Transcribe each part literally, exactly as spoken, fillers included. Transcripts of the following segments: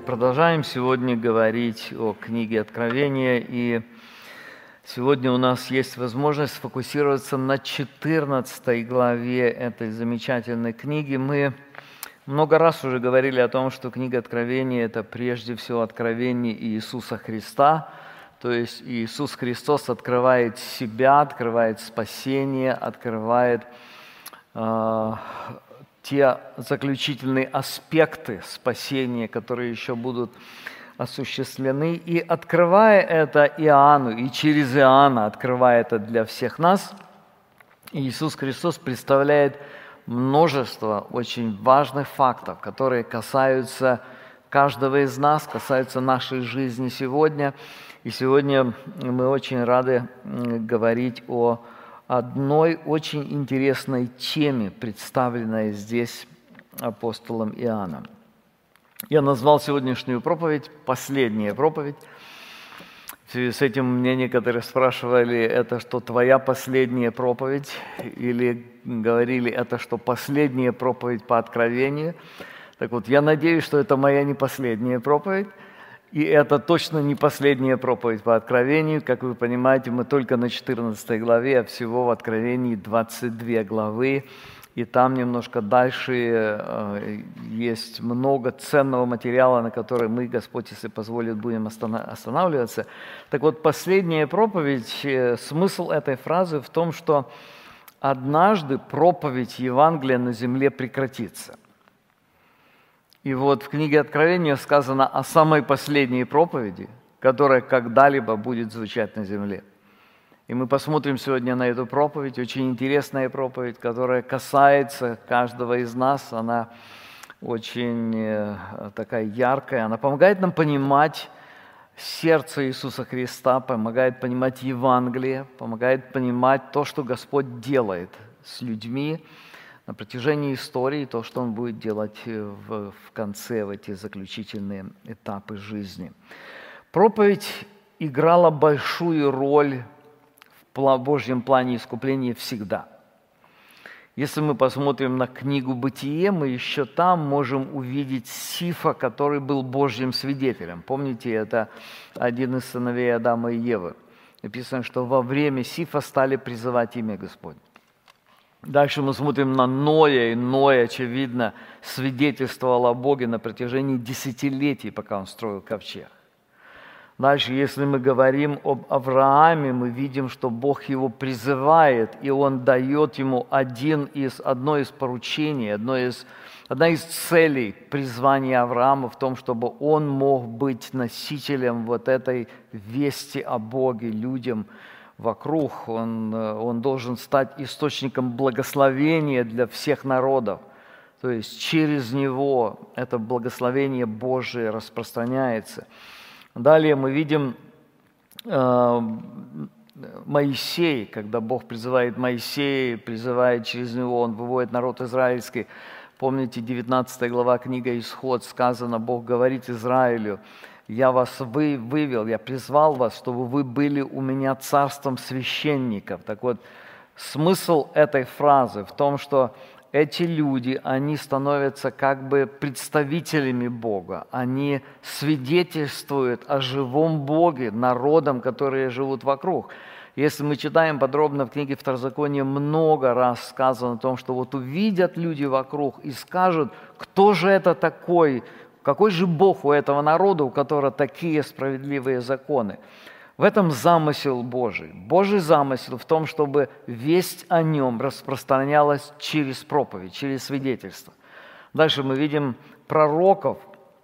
Продолжаем сегодня говорить о книге Откровения, и сегодня у нас есть возможность сфокусироваться на четырнадцатой главе этой замечательной книги. Мы много раз уже говорили о том, что книга Откровения – это прежде всего откровение Иисуса Христа, то есть Иисус Христос открывает себя, открывает спасение, открывает э, те заключительные аспекты спасения, которые еще будут осуществлены. И открывая это Иоанну, и через Иоанна открывая это для всех нас, Иисус Христос представляет множество очень важных фактов, которые касаются каждого из нас, касаются нашей жизни сегодня. И сегодня мы очень рады говорить о одной очень интересной теме, представленной здесь апостолом Иоанном. Я назвал сегодняшнюю проповедь «Последняя проповедь». В связи с этим мне некоторые спрашивали, это что, твоя последняя проповедь? Или говорили, это что, последняя проповедь по Откровению? Так вот, я надеюсь, что это моя не последняя проповедь. И это точно не последняя проповедь по Откровению. Как вы понимаете, мы только на четырнадцатой главе, а всего в Откровении двадцать две главы. И там немножко дальше э, есть много ценного материала, на который мы, Господь, если позволит, будем останавливаться. Так вот, последняя проповедь, э, смысл этой фразы в том, что однажды проповедь Евангелия на земле прекратится. И вот в книге Откровения сказано о самой последней проповеди, которая когда-либо будет звучать на земле. И мы посмотрим сегодня на эту проповедь, очень интересная проповедь, которая касается каждого из нас. Она очень э, такая яркая, она помогает нам понимать сердце Иисуса Христа, помогает понимать Евангелие, помогает понимать то, что Господь делает с людьми на протяжении истории, то, что Он будет делать в, в конце, в эти заключительные этапы жизни. Проповедь играла большую роль в Божьем плане искупления всегда. Если мы посмотрим на книгу «Бытие», мы еще там можем увидеть Сифа, который был Божьим свидетелем. Помните, это один из сыновей Адама и Евы. Написано, что во время Сифа стали призывать имя Господне. Дальше мы смотрим на Ноя, и Ной, очевидно, свидетельствовал о Боге на протяжении десятилетий, пока он строил ковчег. Дальше, если мы говорим об Аврааме, мы видим, что Бог его призывает, и Он дает ему один из, одно из поручений, одно из, одна из целей призвания Авраама в том, чтобы он мог быть носителем вот этой вести о Боге людям вокруг. Он, он должен стать источником благословения для всех народов. То есть через него это благословение Божие распространяется. Далее мы видим э, Моисей, когда Бог призывает Моисея, призывает через него, он выводит народ израильский. Помните, девятнадцатая глава книга «Исход» сказано, Бог говорит Израилю: «Я вас вы, вывел, я призвал вас, чтобы вы были у меня царством священников». Так вот, смысл этой фразы в том, что эти люди, они становятся как бы представителями Бога, они свидетельствуют о живом Боге народам, которые живут вокруг. Если мы читаем подробно в книге Второзакония, много раз сказано о том, что вот увидят люди вокруг и скажут, кто же это такой, какой же Бог у этого народа, у которого такие справедливые законы. В этом замысел Божий. Божий замысел в том, чтобы весть о Нем распространялась через проповедь, через свидетельство. Дальше мы видим пророков,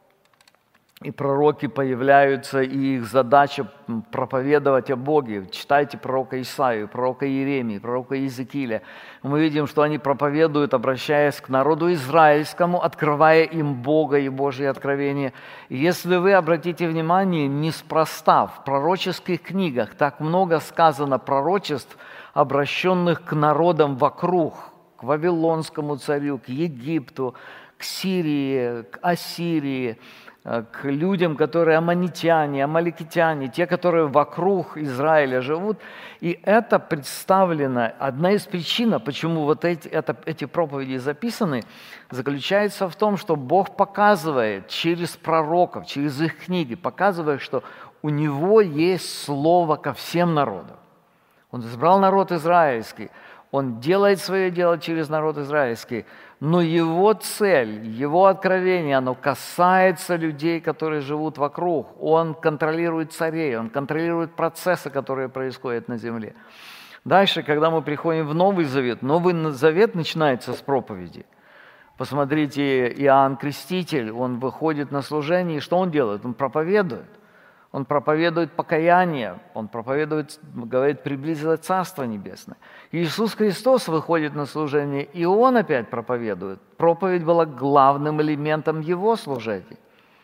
и пророки появляются, и их задача проповедовать о Боге. Читайте пророка Исаию, пророка Иеремии, пророка Иезекииля. Мы видим, что они проповедуют, обращаясь к народу израильскому, открывая им Бога и Божьи откровения. И если вы обратите внимание, неспроста в пророческих книгах так много сказано пророчеств, обращенных к народам вокруг, к Вавилонскому царю, к Египту, к Сирии, к Ассирии, к людям, которые аммонитяне, амаликитяне, те, которые вокруг Израиля живут. И это представлено, одна из причин, почему вот эти, это, эти проповеди записаны, заключается в том, что Бог показывает через пророков, через их книги, показывает, что у Него есть слово ко всем народам. Он избрал народ израильский, Он делает свое дело через народ израильский, но Его цель, Его откровение, оно касается людей, которые живут вокруг. Он контролирует царей, Он контролирует процессы, которые происходят на земле. Дальше, когда мы приходим в Новый Завет, Новый Завет начинается с проповеди. Посмотрите, Иоанн Креститель, он выходит на служение, и что он делает? Он проповедует. Он проповедует покаяние, он проповедует, говорит, приблизилось Царство Небесное. Иисус Христос выходит на служение, и Он опять проповедует. Проповедь была главным элементом Его служения.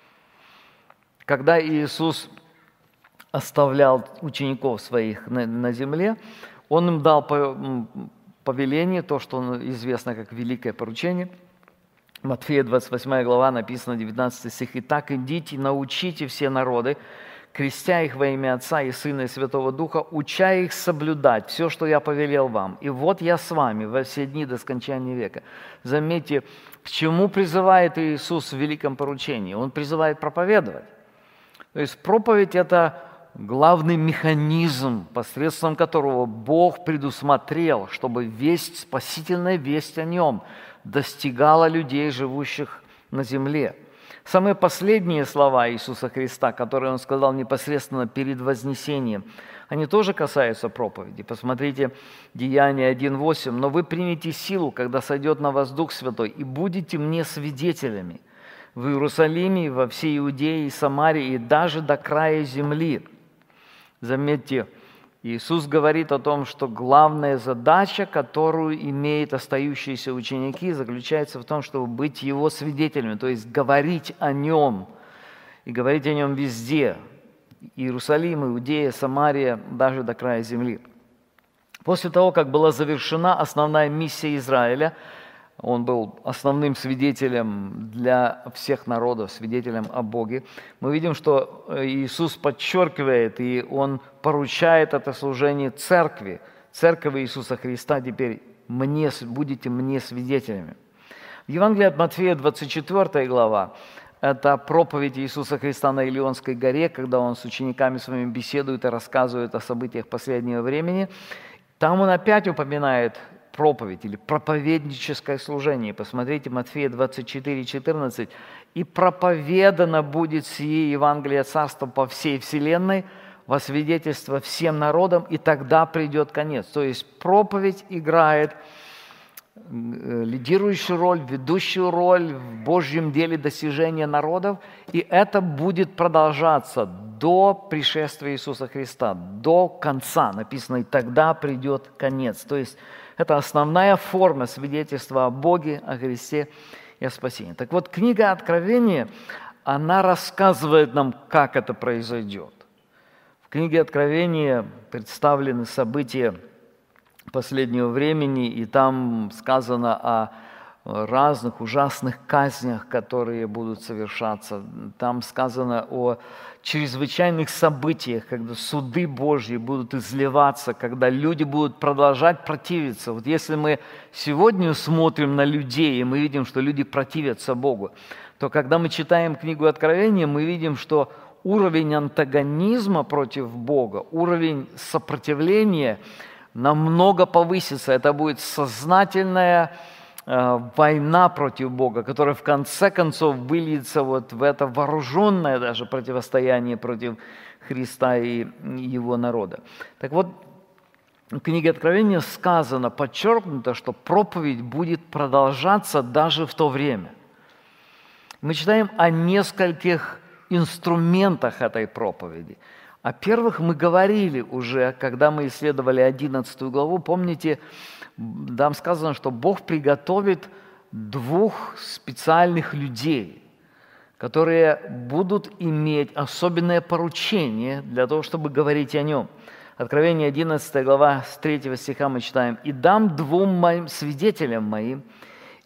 Когда Иисус оставлял учеников своих на, на земле, Он им дал повеление, то, что известно как великое поручение. Матфея двадцать восьмая глава, написано девятнадцатый стих. «Итак, идите, научите все народы, крестя их во имя Отца и Сына и Святого Духа, уча их соблюдать все, что я повелел вам. И вот я с вами во все дни до скончания века». Заметьте, к чему призывает Иисус в великом поручении? Он призывает проповедовать. То есть проповедь – это главный механизм, посредством которого Бог предусмотрел, чтобы весть, спасительная весть о Нем достигала людей, живущих на земле. Самые последние слова Иисуса Христа, которые Он сказал непосредственно перед вознесением, они тоже касаются проповеди. Посмотрите, Деяния один восемь. «Но вы примете силу, когда сойдет на вас Дух Святой, и будете мне свидетелями в Иерусалиме, и во всей Иудее и Самарии, и даже до края земли». Заметьте, Иисус говорит о том, что главная задача, которую имеют остающиеся ученики, заключается в том, чтобы быть Его свидетелями, то есть говорить о Нем, и говорить о Нем везде. Иерусалим, Иудея, Самария, даже до края земли. После того, как была завершена основная миссия Израиля, он был основным свидетелем для всех народов, свидетелем о Боге. Мы видим, что Иисус подчеркивает, и Он поручает это служение церкви. Церковь Иисуса Христа теперь мне, будете мне свидетелями. В Евангелии от Матфея, двадцать четвёртая глава, это проповедь Иисуса Христа на Илионской горе, когда Он с учениками своими беседует и рассказывает о событиях последнего времени. Там Он опять упоминает проповедь или проповедническое служение. Посмотрите, Матфея двадцать четыре четырнадцать. «И проповедано будет сие Евангелие Царства по всей вселенной во свидетельство всем народам, и тогда придет конец». То есть проповедь играет лидирующую роль, ведущую роль в Божьем деле достижения народов, и это будет продолжаться до пришествия Иисуса Христа, до конца. Написано, и тогда придет конец. То есть это основная форма свидетельства о Боге, о Христе и о спасении. Так вот, книга Откровения, она рассказывает нам, как это произойдет. В книге Откровения представлены события последнего времени, и там сказано о разных ужасных казнях, которые будут совершаться. Там сказано о чрезвычайных событиях, когда суды Божьи будут изливаться, когда люди будут продолжать противиться. Вот если мы сегодня смотрим на людей, и мы видим, что люди противятся Богу, то когда мы читаем книгу Откровения, мы видим, что уровень антагонизма против Бога, уровень сопротивления намного повысится. Это будет сознательная э, война против Бога, которая в конце концов выльется вот в это вооруженное даже противостояние против Христа и Его народа. Так вот, в книге Откровения сказано, подчеркнуто, что проповедь будет продолжаться даже в то время. Мы читаем о нескольких инструментах этой проповеди. О первых мы говорили уже, когда мы исследовали одиннадцатую главу. Помните, там сказано, что Бог приготовит двух специальных людей, которые будут иметь особенное поручение для того, чтобы говорить о Нем. Откровение одиннадцатая глава, с третьего стиха мы читаем. «И дам двум моим свидетелям моим,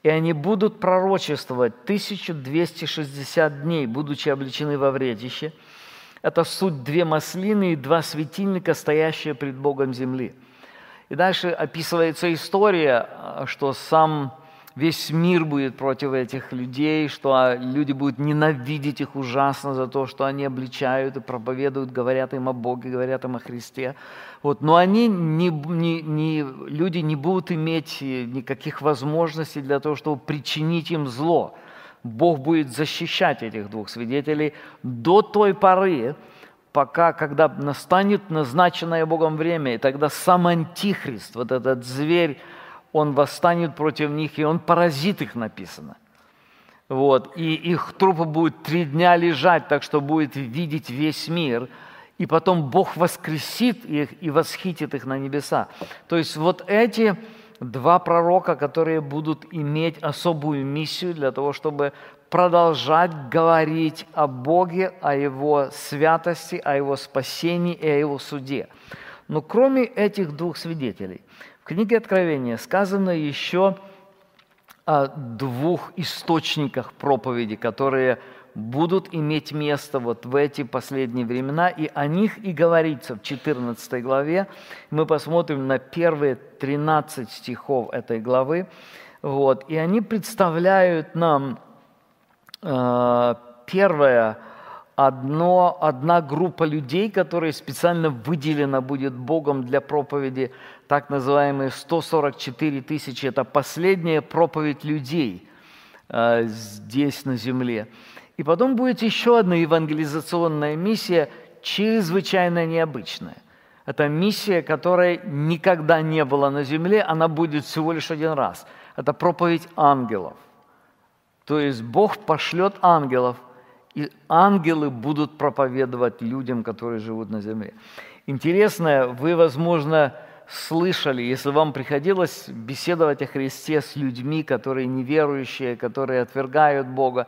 и они будут пророчествовать тысячу двести шестьдесят дней, будучи облечены во вретище. Это суть две маслины и два светильника, стоящие пред Богом земли. И дальше описывается история, что сам весь мир будет против этих людей, что люди будут ненавидеть их ужасно за то, что они обличают и проповедуют, говорят им о Боге, говорят им о Христе. Вот. Но они, не, не, не, люди не будут иметь никаких возможностей для того, чтобы причинить им зло. Бог будет защищать этих двух свидетелей до той поры, пока, когда настанет назначенное Богом время, и тогда сам Антихрист, вот этот зверь, он восстанет против них, и он поразит их, написано. Вот. И их трупы будут три дня лежать, так что будет видеть весь мир. И потом Бог воскресит их и восхитит их на небеса. То есть вот эти два пророка, которые будут иметь особую миссию для того, чтобы продолжать говорить о Боге, о Его святости, о Его спасении и о Его суде. Но кроме этих двух свидетелей, в книге Откровения сказано еще о двух источниках проповеди, которые будут иметь место вот в эти последние времена, и о них и говорится в четырнадцатой главе. Мы посмотрим на первые тринадцать стихов этой главы, вот, и они представляют нам э, первое, одно, одна группа людей, которая специально выделена будет Богом для проповеди, так называемые сто сорок четыре тысячи, это последняя проповедь людей э, здесь на земле. И потом будет еще одна евангелизационная миссия, чрезвычайно необычная. Это миссия, которой никогда не было на земле, она будет всего лишь один раз. Это проповедь ангелов. То есть Бог пошлет ангелов, и ангелы будут проповедовать людям, которые живут на земле. Интересно, вы, возможно, слышали, если вам приходилось беседовать о Христе с людьми, которые неверующие, которые отвергают Бога,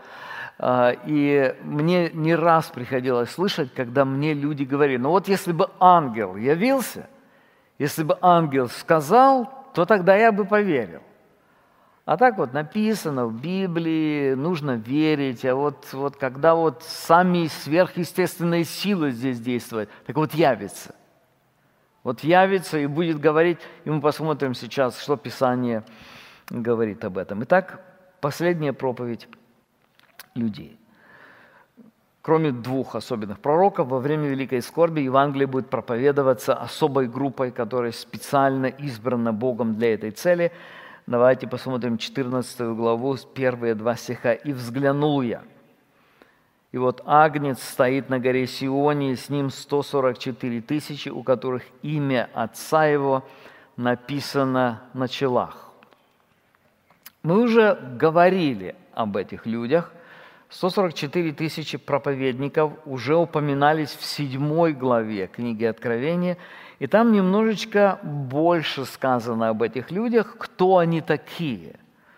и мне не раз приходилось слышать, когда мне люди говорили, ну вот если бы ангел явился, если бы ангел сказал, то тогда я бы поверил. А так вот написано в Библии, нужно верить, а вот, вот когда вот сами сверхъестественные силы здесь действуют, так вот явится. Вот явится и будет говорить, и мы посмотрим сейчас, что Писание говорит об этом. Итак, последняя проповедь людей. Кроме двух особенных пророков, во время Великой Скорби Евангелие будет проповедоваться особой группой, которая специально избрана Богом для этой цели. Давайте посмотрим четырнадцатую главу, первые два стиха. «И взглянул я, и вот Агнец стоит на горе Сионе, и с ним сто сорок четыре тысячи, у которых имя Отца Его написано на челах». Мы уже говорили об этих людях. сто сорок четыре тысячи проповедников уже упоминались в седьмой главе книги Откровения, и там немножечко больше сказано об этих людях, кто они такие.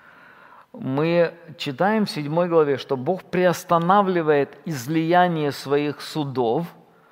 Мы читаем в седьмой главе, что Бог приостанавливает излияние своих судов.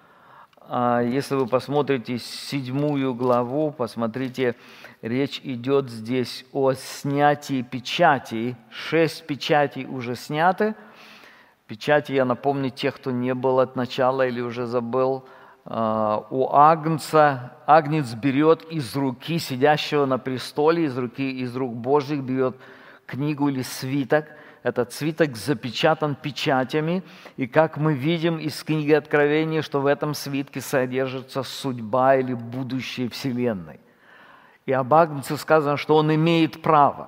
Если вы посмотрите седьмую главу, посмотрите, речь идет здесь о снятии печатей. Шесть печатей уже сняты. Печати, я напомню, тех, кто не был от начала или уже забыл, у Агнца, Агнец берет из руки сидящего на престоле, из руки, из рук Божьих берет книгу или свиток. Этот свиток запечатан печатями, и как мы видим из книги Откровения, что в этом свитке содержится судьба или будущее Вселенной. И об Агнце сказано, что он имеет право.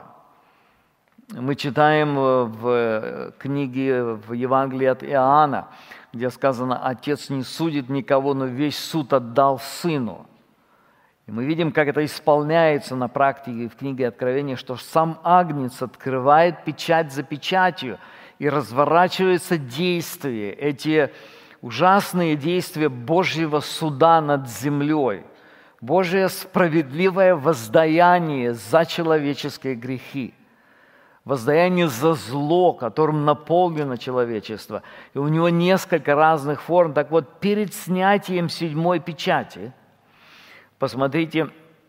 Мы читаем в книге, в Евангелии от Иоанна, где сказано, «Отец не судит никого, но весь суд отдал Сыну». И мы видим, как это исполняется на практике в книге Откровения, что сам Агнец открывает печать за печатью, и разворачивается действие, эти ужасные действия Божьего суда над землей, Божье справедливое воздаяние за человеческие грехи, воздаяние за зло, которым наполнено человечество. И у него несколько разных форм. Так вот, перед снятием седьмой печати, посмотрите,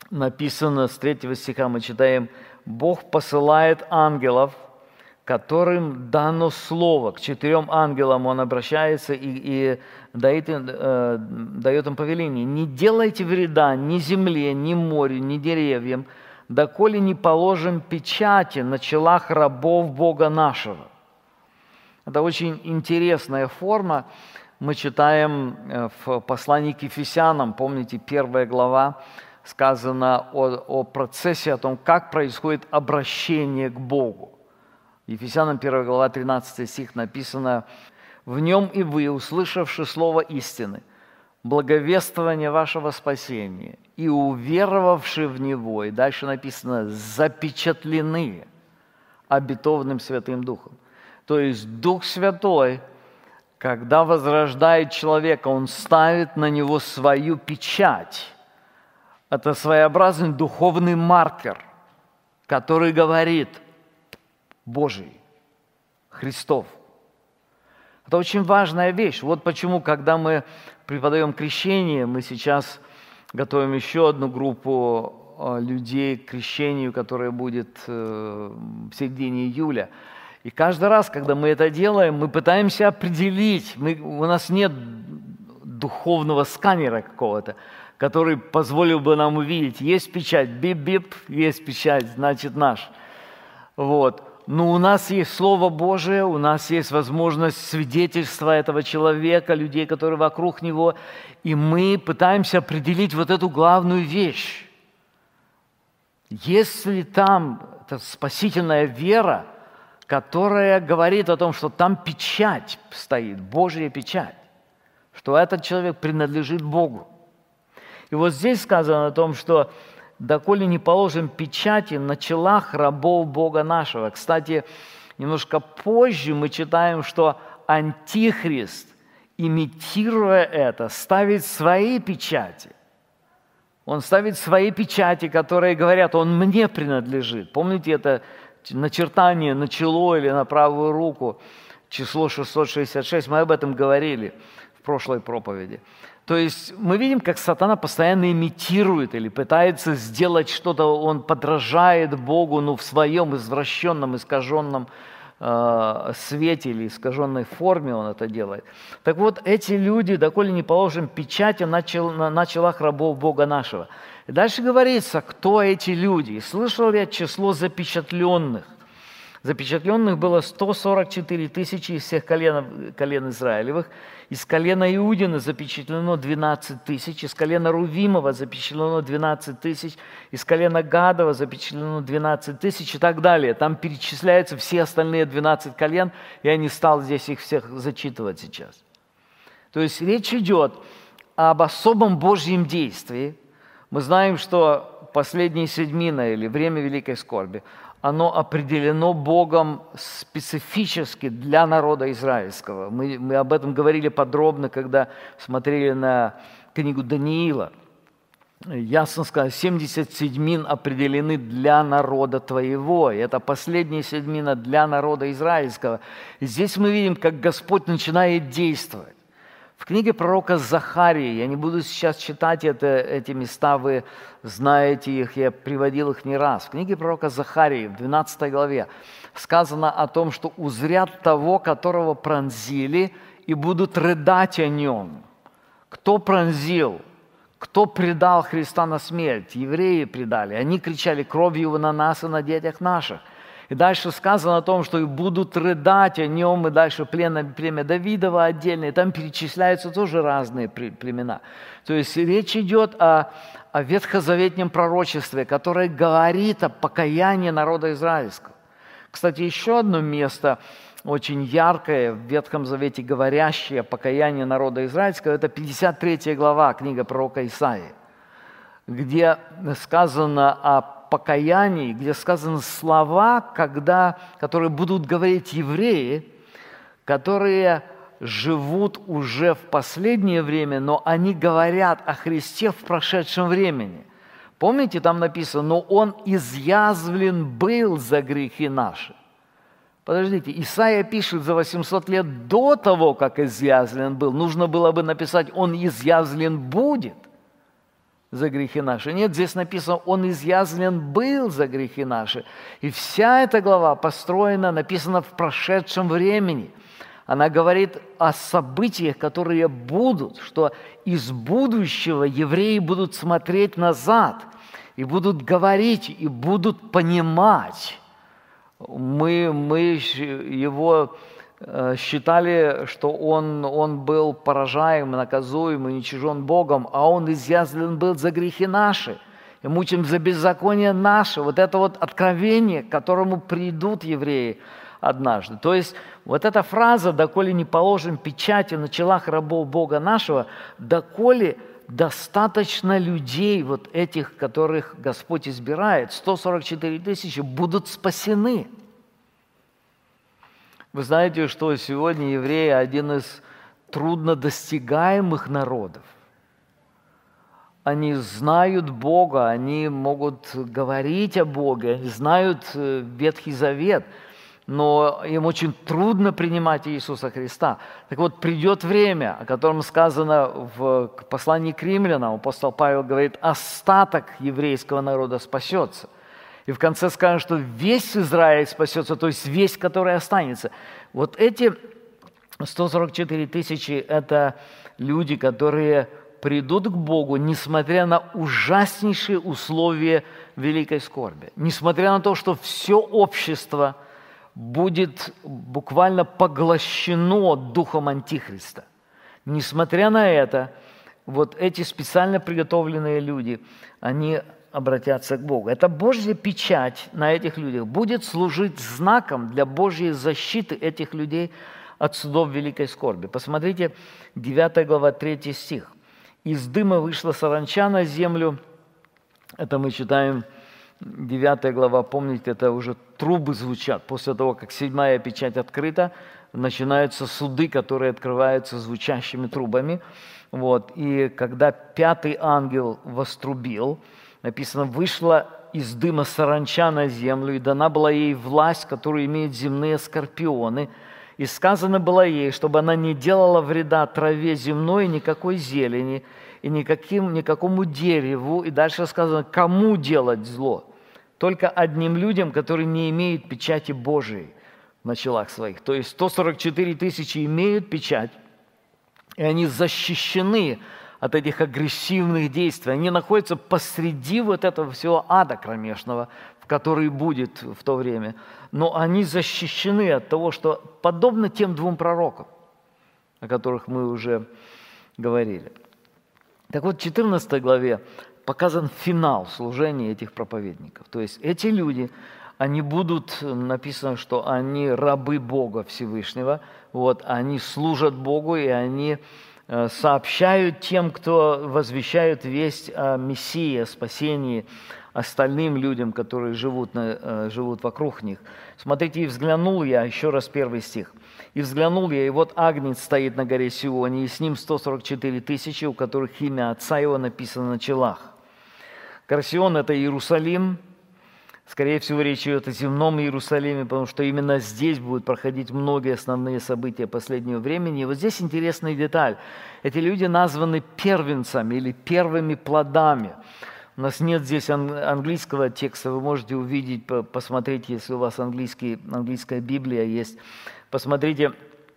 написано с третьего стиха, мы читаем: «Бог посылает ангелов, которым дано слово». К четырем ангелам Он обращается и, и дает, им, э, дает им повеление: «Не делайте вреда ни земле, ни морю, ни деревьям, доколе не положим печати на челах рабов Бога нашего». Это очень интересная форма. Мы читаем в послании к Ефесянам, помните, первая глава, сказано о, о процессе, о том, как происходит обращение к Богу. Ефесянам первая глава, тринадцатый стих написано: «В нем и вы, услышавши слово истины, благовествование вашего спасения, и уверовавши в него», и дальше написано: «запечатлены обетованным Святым Духом». То есть Дух Святой, когда возрождает человека, Он ставит на него свою печать. Это своеобразный духовный маркер, который говорит: Божий, Христов. Это очень важная вещь. Вот почему, когда мы преподаем крещение, мы сейчас готовим еще одну группу людей к крещению, которая будет в середине июля. И каждый раз, когда мы это делаем, мы пытаемся определить, мы, у нас нет духовного сканера какого-то, который позволил бы нам увидеть: есть печать, бип-бип, есть печать, значит наш. Вот. Но у нас есть Слово Божие, у нас есть возможность свидетельства этого человека, людей, которые вокруг него, и мы пытаемся определить вот эту главную вещь. Есть ли там эта спасительная вера, которая говорит о том, что там печать стоит, Божья печать, что этот человек принадлежит Богу. И вот здесь сказано о том, что «доколе не положим печати на челах рабов Бога нашего». Кстати, немножко позже мы читаем, что Антихрист, имитируя это, ставит свои печати. Он ставит свои печати, которые говорят: «Он мне принадлежит». Помните это начертание на чело или на правую руку, число шестьсот шестьдесят шесть, мы об этом говорили в прошлой проповеди. То есть мы видим, как сатана постоянно имитирует или пытается сделать что-то, он подражает Богу, ну, в своем извращенном, искаженном э, свете или искаженной форме он это делает. Так вот, эти люди, доколе не положим печати на, чел, на, на челах рабов Бога нашего. И дальше говорится, кто эти люди. И слышал я число запечатленных. Запечатленных было сто сорок четыре тысячи из всех колен, колен Израилевых. Из колена Иудина запечатлено двенадцать тысяч, из колена Рувимова запечатлено двенадцать тысяч, из колена Гадова запечатлено двенадцать тысяч и так далее. Там перечисляются все остальные двенадцать колен, я не стал здесь их всех зачитывать сейчас. То есть речь идет об особом Божьем действии. Мы знаем, что последняя седьмина или время великой скорби, оно определено Богом специфически для народа израильского. Мы, мы об этом говорили подробно, когда смотрели на книгу Даниила. Ясно сказано, семьдесят седьмин определены для народа твоего. И это последняя седьмина для народа израильского. И здесь мы видим, как Господь начинает действовать. В книге пророка Захарии, я не буду сейчас читать это, эти места, вы знаете их, я приводил их не раз. В книге пророка Захарии, в двенадцатой главе, сказано о том, что узрят того, которого пронзили, и будут рыдать о нем. Кто пронзил? Кто предал Христа на смерть? Евреи предали. Они кричали: кровью его на нас и на детях наших. И дальше сказано о том, что и будут рыдать о нем, и дальше племя, племя Давидова отдельно, и там перечисляются тоже разные племена. То есть речь идет о, о ветхозаветнем пророчестве, которое говорит о покаянии народа израильского. Кстати, еще одно место очень яркое в Ветхом Завете, говорящее о покаянии народа израильского, это пятьдесят третья глава, книга пророка Исаии, где сказано о покаянии, где сказаны слова, когда, которые будут говорить евреи, которые живут уже в последнее время, но они говорят о Христе в прошедшем времени. Помните, там написано: «Но Он изъязвлен был за грехи наши». Подождите, Исаия пишет за восемьсот лет до того, как изъязвлен был. Нужно было бы написать: «Он изъязвлен будет». за грехи наши. Нет, здесь написано, Он изъязвлен был за грехи наши. И вся эта глава построена, написана в прошедшем времени. Она говорит о событиях, которые будут, что из будущего евреи будут смотреть назад и будут говорить, и будут понимать. Мы, мы его считали, что он, он был поражаем, наказуем и уничижен Богом, а он изъязвлен был за грехи наши, и мучим за беззаконие наше. Вот это вот откровение, к которому придут евреи однажды. То есть вот эта фраза «доколе не положим печати на челах рабов Бога нашего», доколе достаточно людей, вот этих, которых Господь избирает, сто сорок четыре тысячи, будут спасены. Вы знаете, что сегодня евреи один из труднодостигаемых народов. Они знают Бога, они могут говорить о Боге, они знают Ветхий Завет, но им очень трудно принимать Иисуса Христа. Так вот, придет время, о котором сказано в послании к римлянам, апостол Павел говорит, остаток еврейского народа спасется. И в конце скажет, что весь Израиль спасется, то есть весь, который останется. Вот эти сто сорок четыре тысячи – это люди, которые придут к Богу, несмотря на ужаснейшие условия великой скорби. Несмотря на то, что все общество будет буквально поглощено духом Антихриста. Несмотря на это, вот эти специально приготовленные люди, они обратятся к Богу. Эта Божья печать на этих людях будет служить знаком для Божьей защиты этих людей от судов великой скорби. Посмотрите, девятая глава, третий стих. «Из дыма вышла саранча на землю». Это мы читаем, девятая глава, помните, это уже трубы звучат. После того, как седьмая печать открыта, начинаются суды, которые открываются звучащими трубами. Вот. И когда пятый ангел вострубил, написано, вышла из дыма саранча на землю, и дана была ей власть, которую имеют земные скорпионы. И сказано было ей, чтобы она не делала вреда траве земной, никакой зелени, и никаким, никакому дереву. И дальше сказано, кому делать зло? Только одним людям, которые не имеют печати Божией на челах своих. То есть сто сорок четыре тысячи имеют печать, и они защищены от этих агрессивных действий. Они находятся посреди вот этого всего ада кромешного, в который будет в то время. Но они защищены от того, что подобно тем двум пророкам, о которых мы уже говорили. Так вот, в четырнадцатой главе показан финал служения этих проповедников. То есть эти люди, они будут, написано, что они рабы Бога Всевышнего, вот, они служат Богу, и они сообщают тем, кто возвещают весть о Мессии, о спасении остальным людям, которые живут, на, живут вокруг них. Смотрите, «И взглянул я», еще раз первый стих, «И взглянул я, и вот Агнец стоит на горе Сионе, и с ним сто сорок четыре тысячи, у которых имя Отца Его написано на челах». Гора Сион – это Иерусалим. Скорее всего, речь идет о земном Иерусалиме, потому что именно здесь будут проходить многие основные события последнего времени. И вот здесь интересная деталь. Эти люди названы первенцами или первыми плодами. У нас нет здесь английского текста, вы можете увидеть, посмотреть, если у вас английский, английская Библия есть. Посмотрите,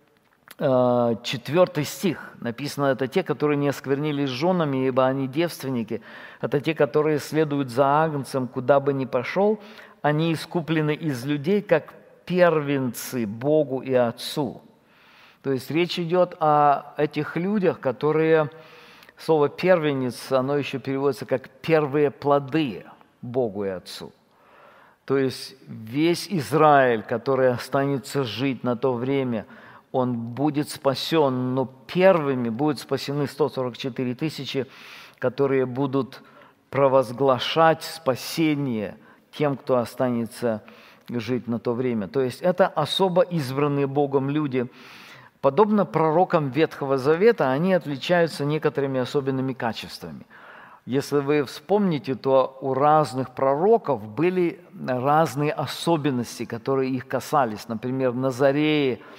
четвертый стих. Написано, это те, которые не осквернились женами, ибо они девственники. Это те, которые следуют за Агнцем, куда бы ни пошел. Они искуплены из людей, как первенцы Богу и Отцу. То есть речь идет о этих людях, которые... Слово «первенец», оно еще переводится как «первые плоды Богу и Отцу». То есть весь Израиль, который останется жить на то время, он будет спасен, но первыми будут спасены сто сорок четыре тысячи, которые будут провозглашать спасение тем, кто останется жить на то время. То есть это особо избранные Богом люди. Подобно пророкам Ветхого Завета, они отличаются некоторыми особенными качествами. Если вы вспомните, то у разных пророков были разные особенности, которые их касались. Например, в Назарее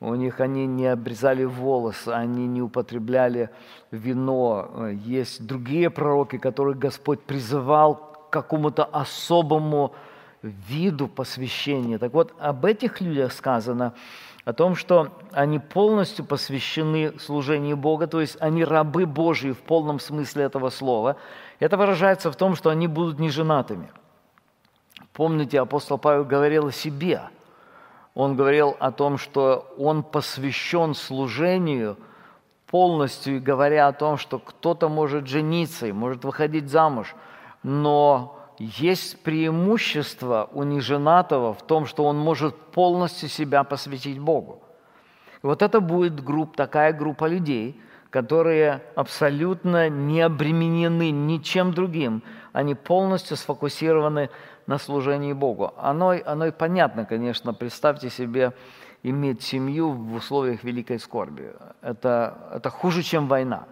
у них они не обрезали волосы, они не употребляли вино. Есть другие пророки, которых Господь призывал к какому-то особому виду посвящения. Так вот, об этих людях сказано, о том, что они полностью посвящены служению Бога, то есть они рабы Божьи в полном смысле этого слова. Это выражается в том, что они будут неженатыми. Помните, апостол Павел говорил о себе. Он говорил о том, что он посвящен служению полностью, говоря о том, что кто-то может жениться и может выходить замуж, но есть преимущество у неженатого в том, что он может полностью себя посвятить Богу. И вот это будет группа, такая группа людей, которые абсолютно не обременены ничем другим. Они полностью сфокусированы на служении Богу. Оно, оно и понятно, конечно. Представьте себе иметь семью в условиях великой скорби. Это, это хуже, чем война.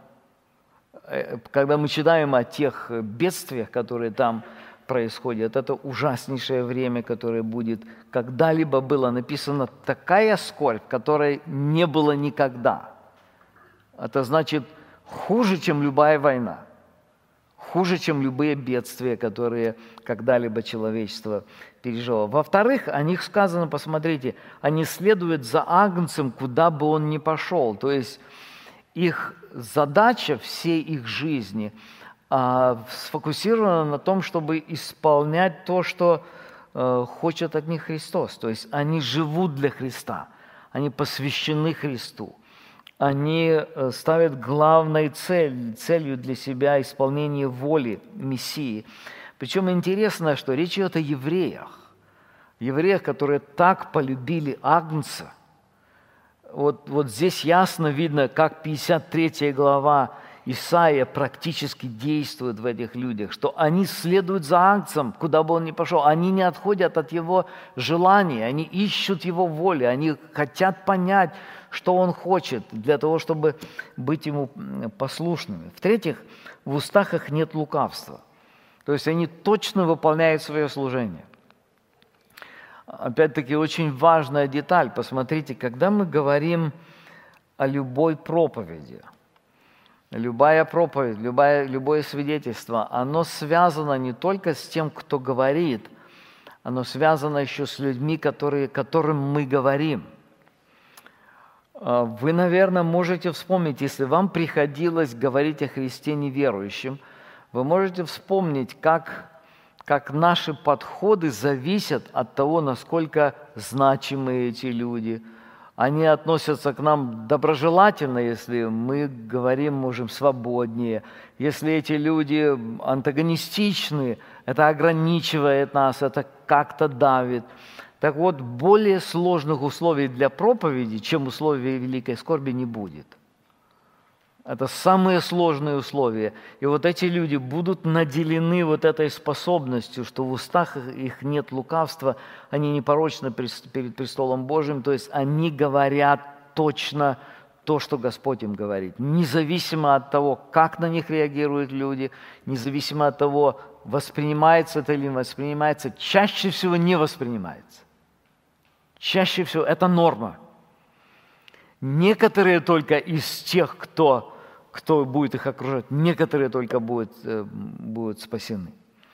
Когда мы читаем о тех бедствиях, которые там происходит. Это ужаснейшее время, которое будет. Когда-либо было написано такая скорбь, которой не было никогда. Это значит хуже, чем любая война. Хуже, чем любые бедствия, которые когда-либо человечество пережило. Во-вторых, о них сказано, посмотрите, они следуют за Агнцем, куда бы он ни пошел. То есть их задача всей их жизни – сфокусирована на том, чтобы исполнять то, что э, хочет от них Христос. То есть они живут для Христа, они посвящены Христу, они э, ставят главной цель, целью для себя исполнение воли Мессии. Причем интересно, что речь идет о евреях, евреях, которые так полюбили Агнца. Вот, вот здесь ясно видно, как пятьдесят третья глава Исаия практически действует в этих людях, что они следуют за Агнцем, куда бы он ни пошел. Они не отходят от его желаний, они ищут его воли, они хотят понять, что он хочет, для того, чтобы быть ему послушными. В-третьих, в устах их нет лукавства. То есть они точно выполняют свое служение. Опять-таки, очень важная деталь. Посмотрите, когда мы говорим о любой проповеди, любая проповедь, любое, любое свидетельство, оно связано не только с тем, кто говорит, оно связано еще с людьми, которые, которым мы говорим. Вы, наверное, можете вспомнить, если вам приходилось говорить о Христе неверующим, вы можете вспомнить, как, как наши подходы зависят от того, насколько значимы эти люди. Они относятся к нам доброжелательно, если мы говорим, можем, свободнее. Если эти люди антагонистичны, это ограничивает нас, это как-то давит. Так вот, более сложных условий для проповеди, чем условия великой скорби, не будет. Это самые сложные условия. И вот эти люди будут наделены вот этой способностью, что в устах их нет лукавства, они непорочны перед престолом Божьим, то есть они говорят точно то, что Господь им говорит. Независимо от того, как на них реагируют люди, независимо от того, воспринимается это или не воспринимается, чаще всего не воспринимается. Чаще всего это норма. Некоторые только из тех, кто, кто будет их окружать, некоторые только будут, будут спасены.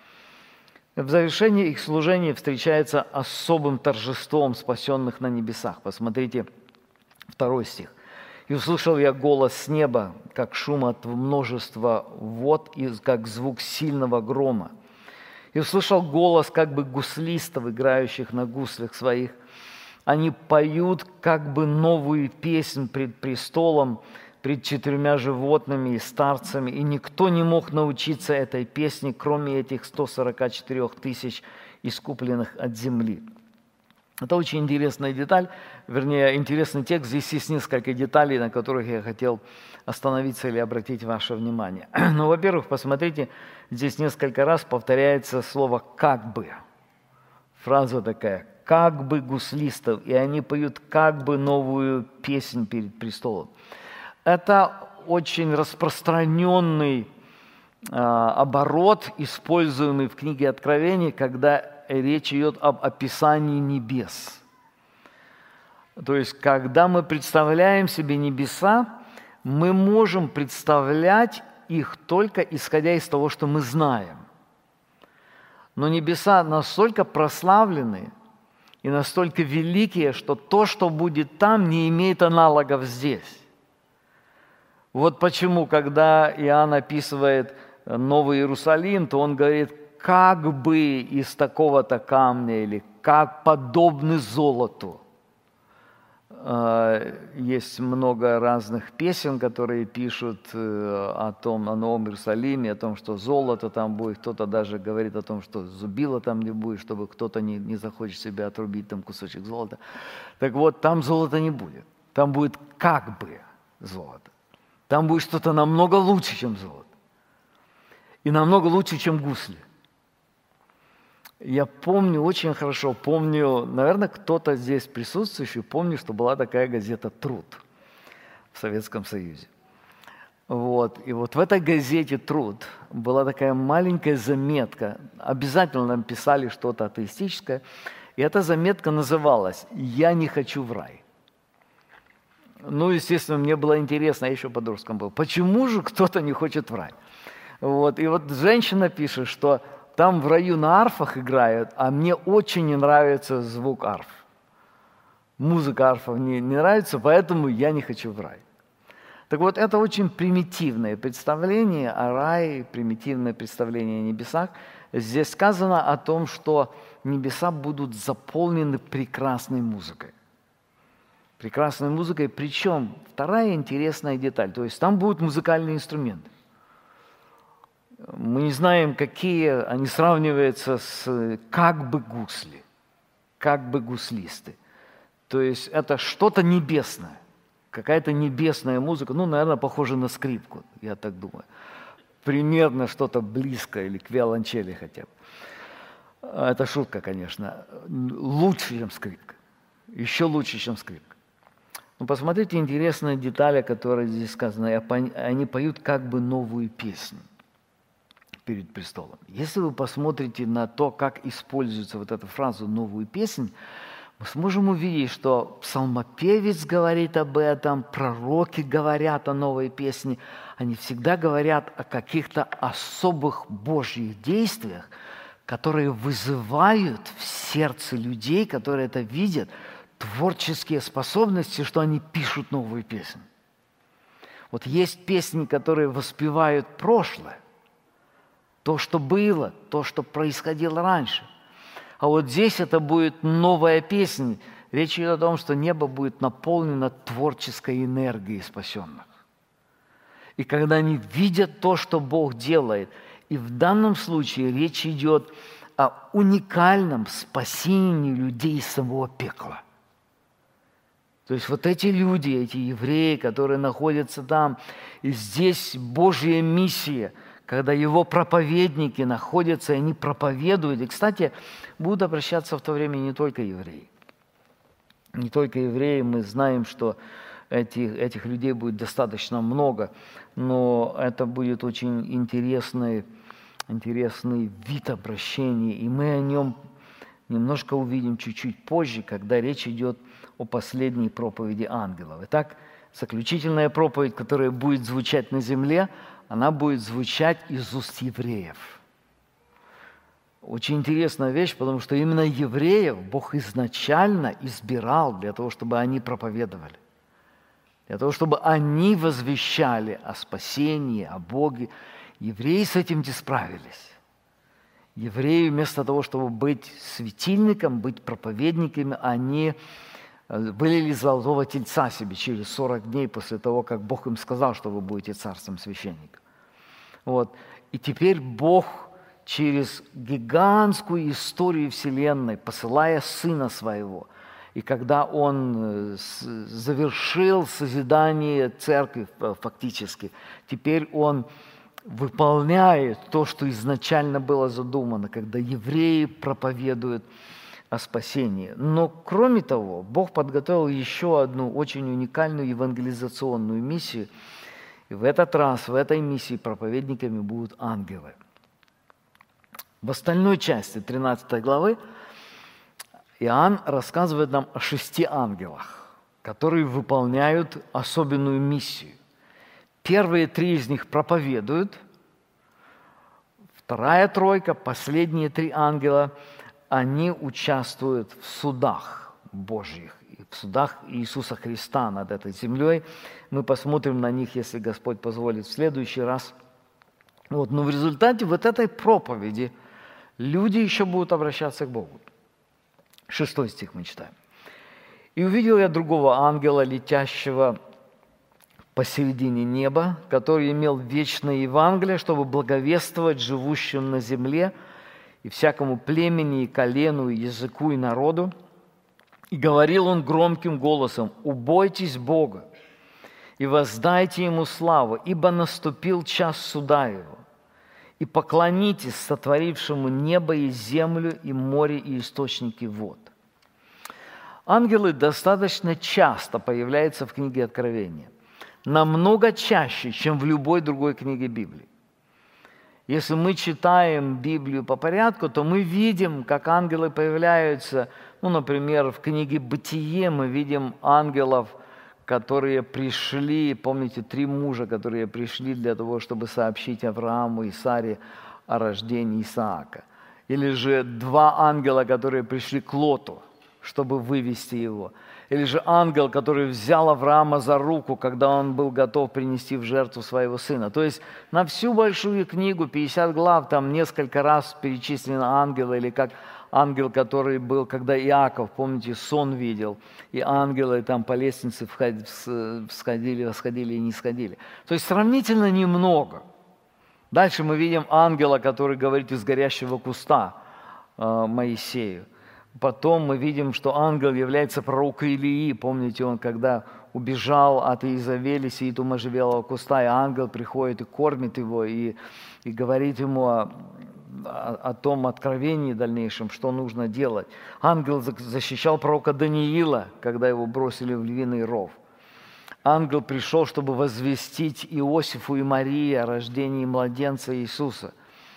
В завершении их служения встречается особым торжеством спасенных на небесах. Посмотрите, второй стих. «И услышал я голос с неба, как шум от множества вод и как звук сильного грома. И услышал голос как бы гуслистов, играющих на гуслях своих. Они поют как бы новую песнь пред престолом, пред четырьмя животными и старцами, и никто не мог научиться этой песне, кроме этих ста сорока четырёх тысяч искупленных от земли». Это очень интересная деталь, вернее, интересный текст. Здесь есть несколько деталей, на которых я хотел остановиться или обратить ваше внимание. Ну, во-первых, посмотрите, здесь несколько раз повторяется слово «как бы». Фраза такая «как бы гуслистов», и они поют как бы новую песнь перед престолом. Это очень распространенный э, оборот, используемый в книге Откровения, когда речь идет об описании небес. То есть, когда мы представляем себе небеса, мы можем представлять их только исходя из того, что мы знаем. Но небеса настолько прославлены и настолько великие, что то, что будет там, не имеет аналогов здесь. Вот почему, когда Иоанн описывает Новый Иерусалим, то он говорит, как бы из такого-то камня или как подобный золоту. Есть много разных песен, которые пишут о том, о Новом Иерусалиме, о том, что золото там будет. Кто-то даже говорит о том, что зубила там не будет, чтобы кто-то не, не захочет себе отрубить там кусочек золота. Так вот, там золота не будет. Там будет как бы золото. Там будет что-то намного лучше, чем золото. И намного лучше, чем гусли. Я помню, очень хорошо помню, наверное, кто-то здесь присутствующий помнит, что была такая газета «Труд» в Советском Союзе. Вот. И вот в этой газете «Труд» была такая маленькая заметка. Обязательно нам писали что-то атеистическое. И эта заметка называлась «Я не хочу в рай». Ну, естественно, мне было интересно, я еще подростком был, почему же кто-то не хочет в рай? Вот. И вот женщина пишет, что там в раю на арфах играют, а мне очень не нравится звук арф. Музыка арфов мне не нравится, поэтому я не хочу в рай. Так вот, это очень примитивное представление о рае, примитивное представление о небесах. Здесь сказано о том, что небеса будут заполнены прекрасной музыкой. Прекрасной музыкой, причем вторая интересная деталь, то есть там будут музыкальные инструменты. Мы не знаем, какие, они сравниваются с как бы гусли, как бы гуслисты. То есть это что-то небесное, какая-то небесная музыка, ну, наверное, похоже на скрипку, я так думаю. Примерно что-то близкое или к виолончели хотя бы. Это шутка, конечно. Лучше, чем скрипка. Еще лучше, чем скрипка. Ну, посмотрите, интересная деталь, которая здесь сказана. Они поют как бы новую песню перед престолом. Если вы посмотрите на то, как используется вот эта фраза «новую песнь», мы сможем увидеть, что псалмопевец говорит об этом, пророки говорят о новой песне. Они всегда говорят о каких-то особых Божьих действиях, которые вызывают в сердце людей, которые это видят, творческие способности, что они пишут новую песню. Вот есть песни, которые воспевают прошлое, то, что было, то, что происходило раньше. А вот здесь это будет новая песня. Речь идет о том, что небо будет наполнено творческой энергией спасенных. И когда они видят то, что Бог делает, и в данном случае речь идет о уникальном спасении людей из самого пекла. То есть вот эти люди, эти евреи, которые находятся там, и здесь Божья миссия – когда его проповедники находятся, и они проповедуют. И, кстати, будут обращаться в то время не только евреи. Не только евреи, мы знаем, что этих, этих людей будет достаточно много, но это будет очень интересный, интересный вид обращения, и мы о нем немножко увидим чуть-чуть позже, когда речь идет о последней проповеди ангелов. Итак, заключительная проповедь, которая будет звучать на земле, она будет звучать из уст евреев. Очень интересная вещь, потому что именно евреев Бог изначально избирал для того, чтобы они проповедовали, для того, чтобы они возвещали о спасении, о Боге. Евреи с этим не справились. Евреи вместо того, чтобы быть светильником, быть проповедниками, они вылили золотого тельца себе через сорок дней после того, как Бог им сказал, что вы будете царством священников. Вот. И теперь Бог через гигантскую историю Вселенной, посылая Сына Своего, и когда Он завершил созидание церкви фактически, теперь Он выполняет то, что изначально было задумано, когда евреи проповедуют о спасении. Но кроме того, Бог подготовил еще одну очень уникальную евангелизационную миссию. И в этот раз, в этой миссии проповедниками будут ангелы. В остальной части тринадцатой главы Иоанн рассказывает нам о шести ангелах. которые выполняют особенную миссию. Первые три из них проповедуют, вторая тройка, последние три ангела, они участвуют в судах Божьих, в судах Иисуса Христа над этой землей. Мы посмотрим на них, если Господь позволит, в следующий раз. Вот. Но в результате вот этой проповеди люди еще будут обращаться к Богу. Шестой стих мы читаем. «И увидел я другого ангела, летящего посередине неба, который имел вечное Евангелие, чтобы благовествовать живущим на земле и всякому племени, и колену, и языку, и народу. И говорил он громким голосом: убойтесь Бога и воздайте Ему славу, ибо наступил час суда Его. И поклонитесь сотворившему небо и землю, и море, и источники вод». Ангелы достаточно часто появляются в книге Откровения, намного чаще, чем в любой другой книге Библии. Если мы читаем Библию по порядку, то мы видим, как ангелы появляются, ну, например, в книге «Бытие» мы видим ангелов, которые пришли, помните, три мужа, которые пришли для того, чтобы сообщить Аврааму и Саре о рождении Исаака. Или же два ангела, которые пришли к Лоту, чтобы вывести его. Или же ангел, который взял Авраама за руку, когда он был готов принести в жертву своего сына. То есть на всю большую книгу, пятьдесят глав, там несколько раз перечислены ангелы, или как ангел, который был, когда Иаков, помните, сон видел, и ангелы там по лестнице всходили, восходили и не сходили. То есть сравнительно немного. Дальше мы видим ангела, который говорит из горящего куста э, Моисею. Потом мы видим, что ангел является пророком Илии. Помните, он когда убежал от Иезавели, сидит у можжевелого куста, и ангел приходит и кормит его, и, и говорит ему о, о, о том откровении дальнейшем, что нужно делать. Ангел защищал пророка Даниила, когда его бросили в львиный ров. Ангел пришел, чтобы возвестить Иосифу и Марии о рождении младенца Иисуса.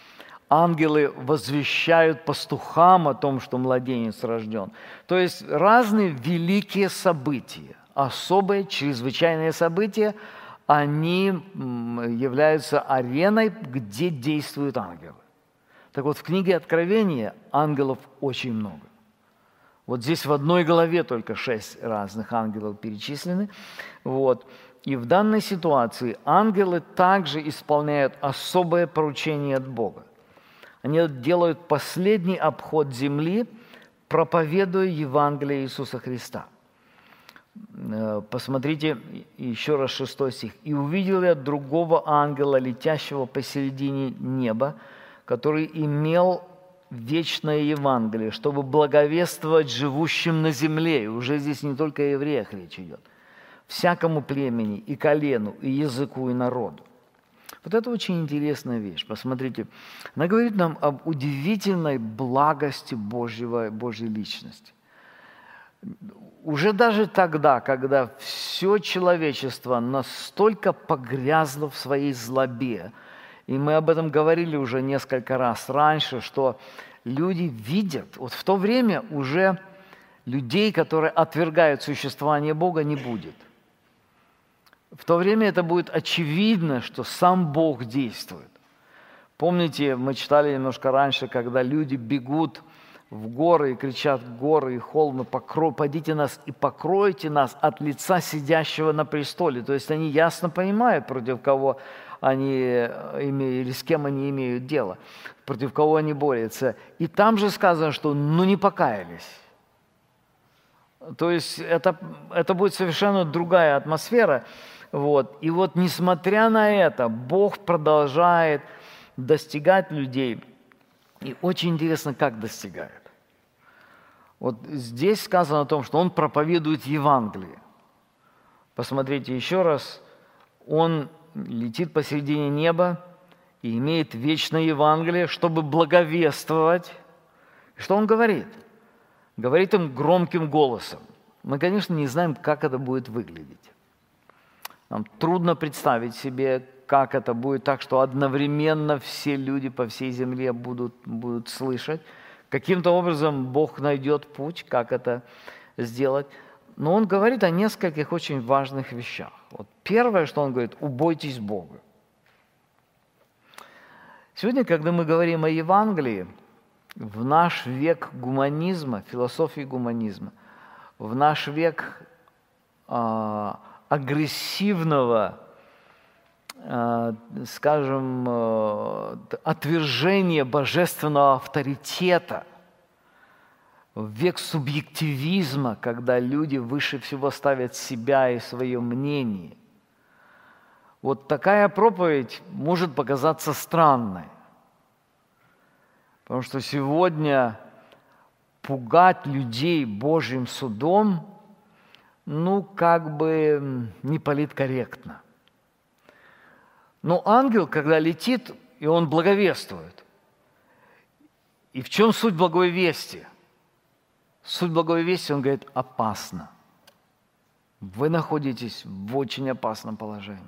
Ангелы возвещают пастухам о том, что младенец рожден. То есть разные великие события, особые, чрезвычайные события, они являются ареной, где действуют ангелы. Так вот, в книге Откровения ангелов очень много. Вот здесь в одной главе только шесть разных ангелов перечислены. Вот. И в данной ситуации ангелы также исполняют особое поручение от Бога. Они делают последний обход земли, проповедуя Евангелие Иисуса Христа. Посмотрите еще раз шестой стих. «И увидел я другого ангела, летящего посередине неба, который имел вечное Евангелие, чтобы благовествовать живущим на земле». И уже здесь не только о евреях речь идет. «Всякому племени, и колену, и языку, и народу». Вот это очень интересная вещь. Посмотрите, она говорит нам об удивительной благости Божьего, Божьей личности. Уже даже тогда, когда все человечество настолько погрязло в своей злобе, и мы об этом говорили уже несколько раз раньше, что люди видят, вот в то время уже людей, которые отвергают существование Бога, не будет. В то время это будет очевидно, что сам Бог действует. Помните, мы читали немножко раньше, когда люди бегут в горы и кричат: горы и холмы, покро... «Подите нас и покройте нас от лица сидящего на престоле». То есть они ясно понимают, против кого они имеют, или с кем они имеют дело, против кого они борются. И там же сказано, что «ну не покаялись». То есть это, это будет совершенно другая атмосфера. Вот. И вот несмотря на это, Бог продолжает достигать людей. И очень интересно, как достигает. Вот здесь сказано о том, что Он проповедует Евангелие. Посмотрите еще раз. Он летит посередине неба и имеет вечное Евангелие, чтобы благовествовать. И что Он говорит? Говорит им громким голосом. Мы, конечно, не знаем, как это будет выглядеть. Нам трудно представить себе, как это будет так, что одновременно все люди по всей земле будут, будут слышать. Каким-то образом Бог найдет путь, как это сделать. но он говорит о нескольких очень важных вещах. Вот первое, что он говорит, убойтесь Бога. Сегодня, когда мы говорим о Евангелии, в наш век гуманизма, философии гуманизма, в наш век э, агрессивного, э, скажем, э, отвержения божественного авторитета, в век субъективизма, когда люди выше всего ставят себя и свое мнение. Вот такая проповедь может показаться странной, потому что сегодня пугать людей Божьим судом, ну, как бы не политкорректно. Но ангел, когда летит, и он благовествует. И в чем суть благой вести? Суть благой вести, он говорит, опасно. Вы находитесь в очень опасном положении.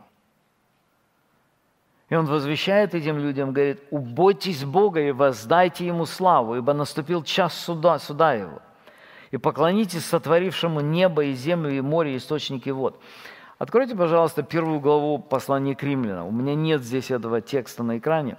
И он возвещает этим людям, говорит, убойтесь Бога и воздайте Ему славу, ибо наступил час суда, суда Его. И поклонитесь сотворившему небо и землю, и море, и источники вод. Откройте, пожалуйста, первую главу послания к римлянам. У меня нет здесь этого текста на экране.